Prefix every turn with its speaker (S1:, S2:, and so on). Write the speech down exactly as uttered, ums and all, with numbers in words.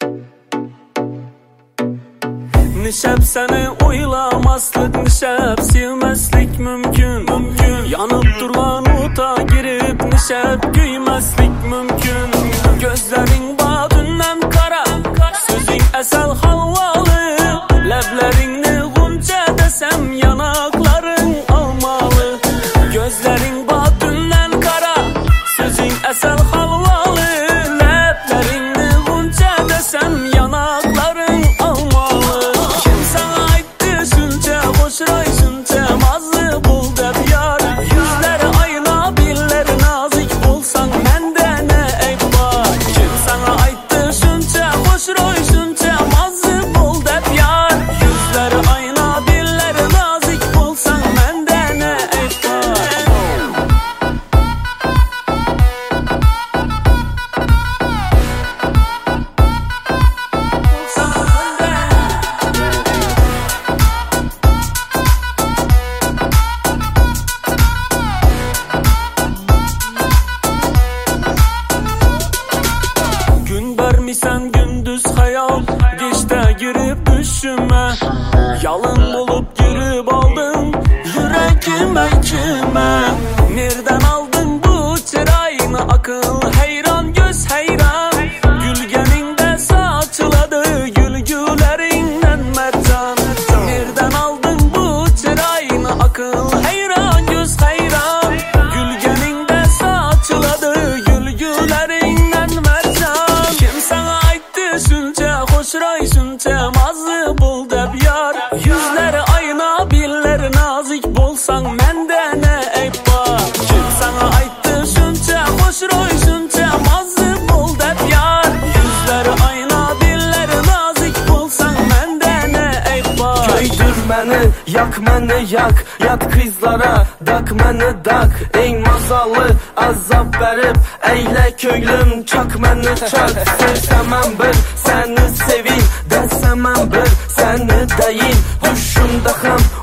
S1: Nişep seni oylamaslık, nişep sevmeslik mümkün, mümkün. Yanıp durgan uta girip nişep güymeslik mümkün. Gözlerin badünden kara, sözün esel halvalı. Leblerini gunca desem yanakların almalı. Gözlerin badünden kara, sözün esel halvalı. Leblerini gunca desem yanakların almalı. Kim sana aytdı şunca hoşray şunca mazlı bul dep yar. Yüzleri ayna billeri nazik bulsan mende ne eyb var. Kim sana aytdı şunca hoşray şunca mazlı bul dep yar. Yüzleri ayna billeri nazik bulsan mende ne eyb var. Gün vermişsen gündüz hayal, geçte girip düşüme. Yalın bulup girip aldın yüreğime içime. Nereden aldın bu çırayını akıl heyran göz heyran. Gülgeninde saçıladı gülgülerinden mercan. Nereden aldın bu çırayını akıl heyran göz heyran. Gülgeninde saçıladı gülgülerinden mercan. Kim sana aytdı şunca hoşray şunca mazlı bul dep yar. Yüzleri ayna billeri nazik bulsan mende ne eyb var. Kim sana aytdı şunca hoşray şunca mazlı bul dep yar. Yüzleri ayna billeri nazik bulsan mende ne eyb var.
S2: Köydür məni, yak məni yak, yat kızlara, dak məni dak. Ey mazalı, azab verip, eyle köylüm, çak məni çak. Sevsem mən bir, səni seveyim, desem mən bir, səni deyim. Düşümdə xam,